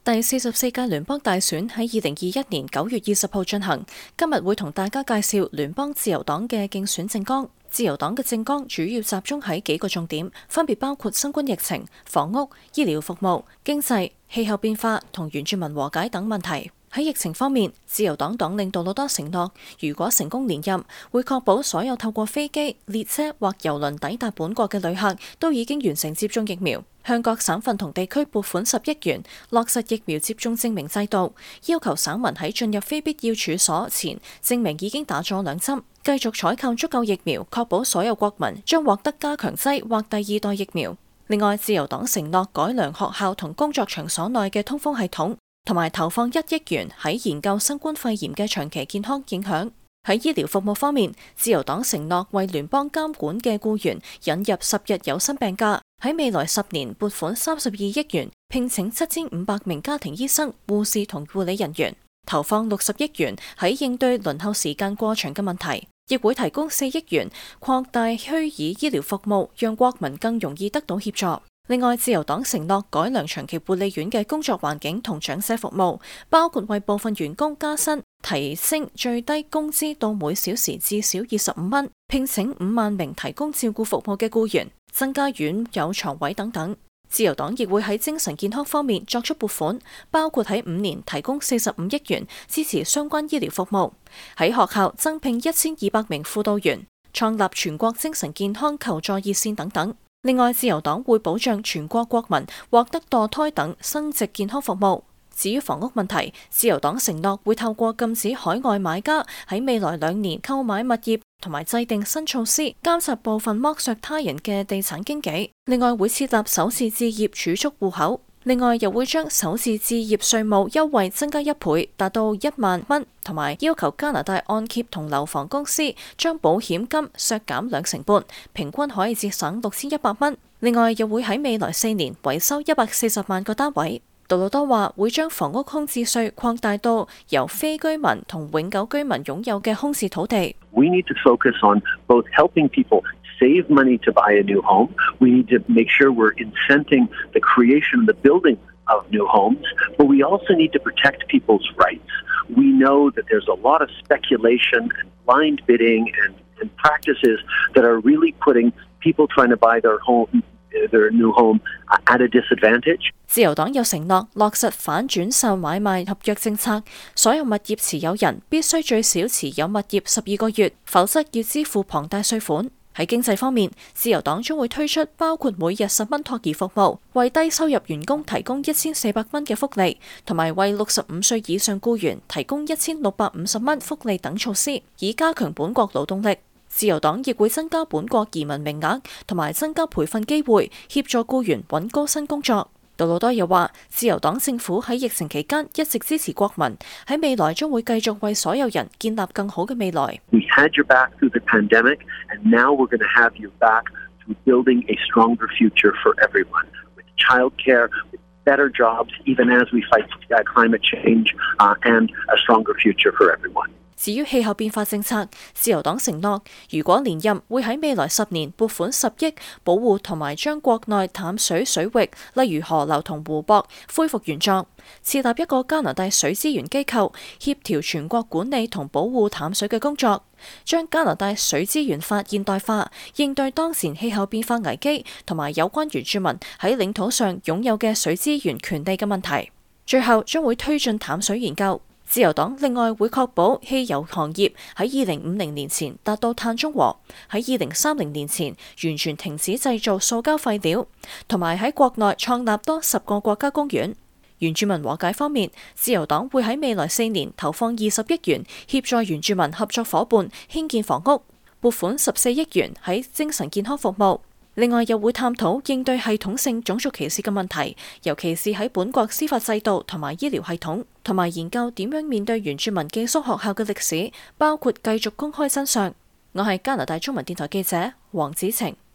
第44屆聯邦大選喺2021年9月20號進行。今日會同大家介紹聯邦自由黨嘅競選政綱。自由黨嘅政綱主要集中喺幾個重點，分別包括新冠疫情、房屋、醫療服務、經濟、氣候變化同原住民和解等問題。喺疫情方面，自由黨黨領杜魯多承諾，如果成功連任，會確保所有透過飛機、列車或郵輪抵達本國嘅旅客都已經完成接種疫苗。向各省份同地區撥款10億元，落實疫苗接種證明制度，要求省民喺進入非必要處所前證明已經打咗2針，繼續採購足夠疫苗，確保所有國民將獲得加強劑或第2代疫苗。另外，自由黨承諾改良學校同工作場所內嘅通風系統，同埋投放1億元喺研究新冠肺炎嘅長期健康影響。喺醫療服務方面，自由黨承諾為聯邦監管嘅僱員引入10日有薪病假，喺未來10年撥款32億元，聘請7500名家庭醫生、護士同護理人員，投放60億元喺應對輪候時間過長嘅問題，亦會提供4億元擴大虛擬醫療服務，讓國民更容易得到協助。另外，自由黨承諾改良長期護理院嘅工作環境同長者服務，包括為部分員工加薪，提升最低工資到每小時至少25蚊，聘請5萬名提供照顧服務嘅僱員，增加院有床位等等。自由黨亦會喺精神健康方面作出撥款，包括喺5年提供45億元支持相關醫療服務，喺學校增聘1200名輔導員，創立全國精神健康求助熱線等等。另外，自由黨會保障全國國民獲得墮胎等生殖健康服務。至於房屋問題，自由黨承諾會透過禁止海外買家喺未來2年購買物業，同埋制定新措施監察部分剝削他人嘅地產經紀。另外，會設立首次置業儲蓄戶口。另外，又會將首次置業稅務優惠增加1倍，達到1萬蚊，同埋要求加拿大按揭同樓房公司將保險金削減2成半，平均可以節省6100蚊。另外，又會喺未來4年維修140萬個單位。杜魯多話會將房屋空置稅擴大到由非居民同永久居民擁有嘅空置土地。 We need to focus on both helping people save money to buy a new home. We need to make sure we're incenting the creation and the building of new homes, but we also need to protect people's rights. We know that there's a lot of speculation and blind bidding and practices that are really putting people trying to buy their new home at a disadvantage. 自由黨又承諾落實反轉售買賣合約政策，所有物業持有人必須最少持有物業12個月，否則要支付龐大稅款。喺經濟方面，自由黨將會推出包括每日10蚊托兒服務，為低收入員工提供1400蚊嘅福利，同埋為65歲以上僱員提供1650蚊福利等措施，以加強本國勞動力。自由黨亦會增加本國移民名額，同埋增加培訓機會，協助僱員揾高薪工作。杜魯多又話，自由黨政府喺疫情期間一直支持國民，喺未來將會繼續為所有人建立更好嘅未來。 We had your back through the pandemic, and now we're going to have you back through building a stronger future for everyone, with childcare, with better jobs, even as we fight climate change, and a stronger future for everyone. 至於氣候變化政策，自由黨承諾，如果連任，會喺未來10年撥款10億，保護同埋將國內淡水水域，例如河流同湖泊，恢復原狀，設立一個加拿大水資源機構，協調全國管理同保護淡水嘅工作，將加拿大水資源法現代化，應對當前氣候變化危機同埋有關原住民喺領土上擁有嘅水資源權利嘅問題。最後將會推進淡水研究。自由黨另外會確保汽油行業喺2050年前達到碳中和，喺2030年前完全停止製造塑膠廢料，同埋喺國內創立多10個國家公園。原住民和解方面，自由黨會喺未來4年投放20億元協助原住民合作夥伴興建房屋，撥款14億元喺精神健康服務。另外又會探討應對系統性種族歧視嘅問題，尤其是喺本國司法制度同埋醫療系統，同埋研究點樣面對原住民寄宿學校嘅歷史，包括繼續公開真相。我係加拿大中文電台記者黃子晴。